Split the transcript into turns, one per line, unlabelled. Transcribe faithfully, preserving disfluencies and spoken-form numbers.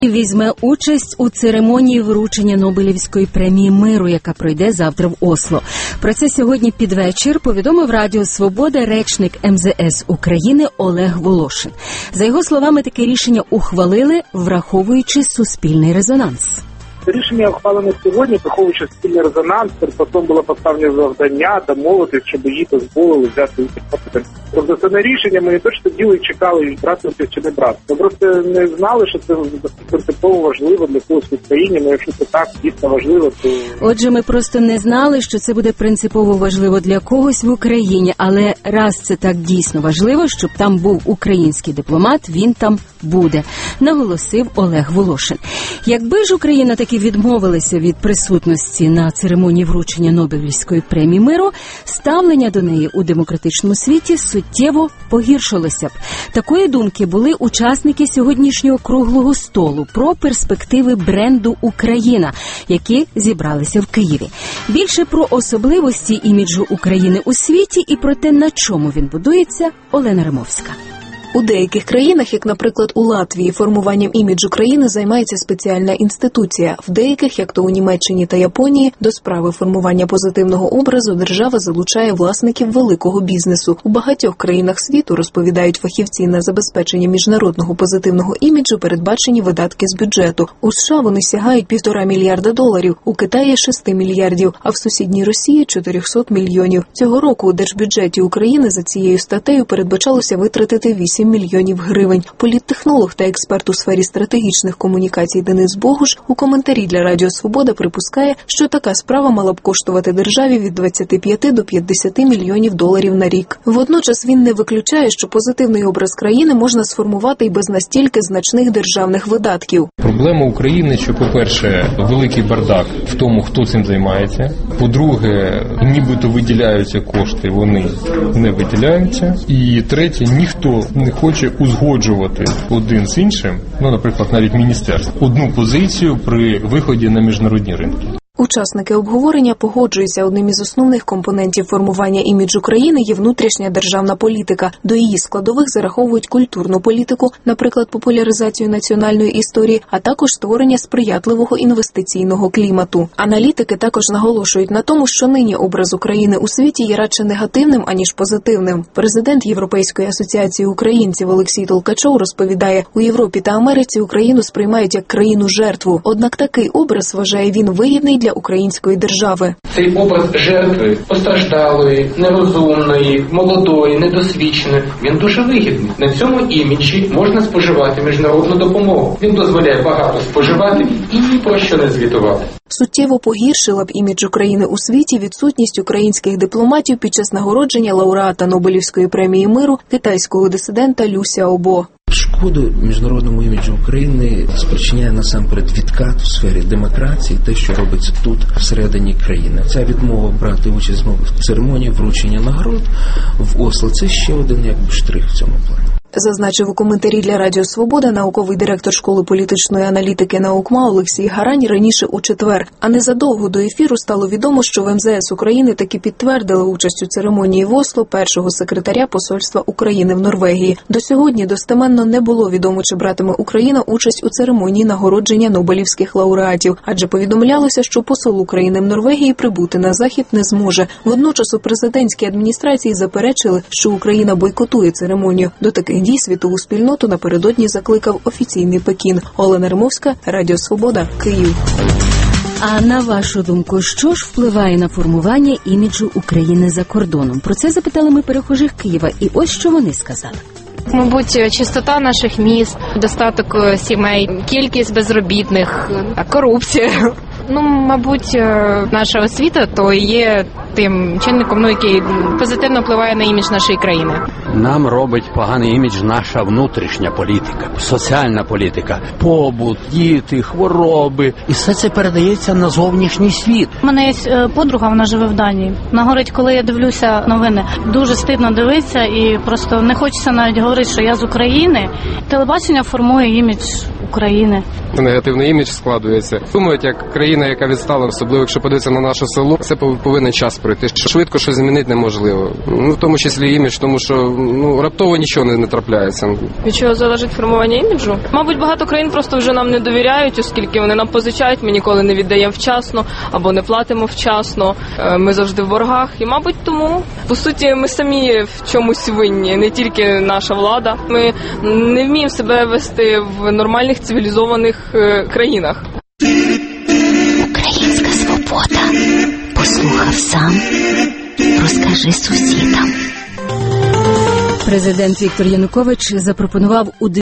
Візьме участь у церемонії вручення Нобелівської премії миру, яка пройде завтра в Осло. Про це сьогодні під вечір повідомив Радіо Свобода речник ем зе ес України Олег Волошин. За його словами, таке рішення ухвалили, враховуючи суспільний резонанс.
Рішення ухвалене сьогодні, враховуючи спільний резонанс, потім було поставлено завдання домовитись, щоб її дозволили взяти участь. Тобто це не рішення, ми не то, що сиділи і чекали, брати участь чи не брати. Ми просто не знали, що це принципово важливо для когось в Україні, але якщо це так дійсно важливо, то...
Отже, ми просто не знали, що це буде принципово важливо для когось в Україні, але раз це так дійсно важливо, щоб там був український дипломат, він там буде, наголосив Олег Волошин. Якби ж Україна таки відмовилася від присутності на церемонії вручення Нобелівської премії миру, ставлення до неї у демократичному світі суттєво погіршилося б. Такої думки були учасники сьогоднішнього круглого столу про перспективи бренду «Україна», які зібралися в Києві. Більше про особливості іміджу України у світі і про те, на чому він будується, Олена Римовська.
У деяких країнах, як, наприклад, у Латвії, формуванням іміджу країни займається спеціальна інституція. В деяких, як то у Німеччині та Японії, до справи формування позитивного образу держава залучає власників великого бізнесу. У багатьох країнах світу, розповідають фахівці, на забезпечення міжнародного позитивного іміджу передбачені видатки з бюджету. У США вони сягають півтора мільярда доларів, у Китаї – шести мільярдів, а в сусідній Росії – чотириста мільйонів. Цього року у держбюджеті України за цією статтею передбачалося витратити вісім мільйонів гривень. Політтехнолог та експерт у сфері стратегічних комунікацій Денис Богуш у коментарі для Радіо Свобода припускає, що така справа мала б коштувати державі від двадцяти п'яти до п'ятдесяти мільйонів доларів на рік. Водночас він не виключає, що позитивний образ країни можна сформувати й без настільки значних державних видатків.
Проблема України, що, по-перше, великий бардак в тому, хто цим займається. По-друге, нібито виділяються кошти, вони не виділяються. І третє, ніхто не хоче узгоджувати один з іншим, ну, наприклад, навіть міністерство, одну позицію при виході на міжнародні ринки.
Учасники обговорення погоджуються, одним із основних компонентів формування іміджу країни є внутрішня державна політика. До її складових зараховують культурну політику, наприклад, популяризацію національної історії, а також створення сприятливого інвестиційного клімату. Аналітики також наголошують на тому, що нині образ України у світі є радше негативним, аніж позитивним. Президент Європейської асоціації українців Олексій Толкачов розповідає, у Європі та Америці Україну сприймають як країну-жертву. Однак такий образ, вважає він, вигідний для української держави.
Цей образ жертви, постраждалої, нерозумної, молодої, недосвідченої, він дуже вигідний. На цьому іміджі можна споживати міжнародну допомогу. Він дозволяє багато споживати і ні про що не звітувати.
Суттєво погіршила б імідж України у світі відсутність українських дипломатів під час нагородження лауреата Нобелівської премії миру китайського дисидента Лю Сяобо.
Шкоду міжнародному іміджу України спричиняє насамперед відкат у сфері демократії, те, що робиться тут, всередині країни. Ця відмова брати участь в церемонії вручення нагород в Осло – це ще один якби штрих в цьому плані.
Зазначив у коментарі для Радіо Свобода науковий директор школи політичної аналітики НАУКМА Олексій Гарань раніше у четвер. А незадовго до ефіру стало відомо, що в ем зе ес України таки підтвердили участь у церемонії в Осло першого секретаря посольства України в Норвегії. До сьогодні достеменно не було відомо, чи братиме Україна участь у церемонії нагородження нобелівських лауреатів, адже повідомлялося, що посол України в Норвегії прибути на захід не зможе. Водночас у президентській адміністрації заперечили, що Україна бойкотує церемонію. До таких дій світову спільноту напередодні закликав офіційний Пекін. Олена Римовська, Радіо Свобода, Київ.
А на вашу думку, що ж впливає на формування іміджу України за кордоном? Про це запитали ми перехожих Києва, і ось що вони сказали.
Мабуть, чистота наших міст, достаток сімей, кількість безробітних, корупція. Ну, мабуть, наша освіта то є тим чинником, ну, який позитивно впливає на імідж нашої країни.
Нам робить поганий імідж наша внутрішня політика, соціальна політика, побут, діти, хвороби. І все це передається на зовнішній світ.
У мене є подруга, вона живе в Данії. Вона говорить, коли я дивлюся новини, дуже стидно дивитися і просто не хочеться навіть говорити, що я з України. Телебачення формує імідж України.
негативний імідж складується. Думають, як країна, яка відстала, особливо якщо подивитися на наше село, це повинен час пройти. Швидко щось змінити неможливо. Ну, в тому числі імідж, тому що ну, раптово нічого не, не трапляється.
Від чого залежить формування іміджу? Мабуть, багато країн просто вже нам не довіряють, оскільки вони нам позичають, ми ніколи не віддаємо вчасно або не платимо вчасно, ми завжди в боргах. І, мабуть, тому, по суті, ми самі в чомусь винні, не тільки наша влада. Ми не вміємо себе вести в нормальних цивілізованих країнах.
Українська свобода. Послухав сам, розкажи сусідам.
Президент Віктор Янукович запропонував у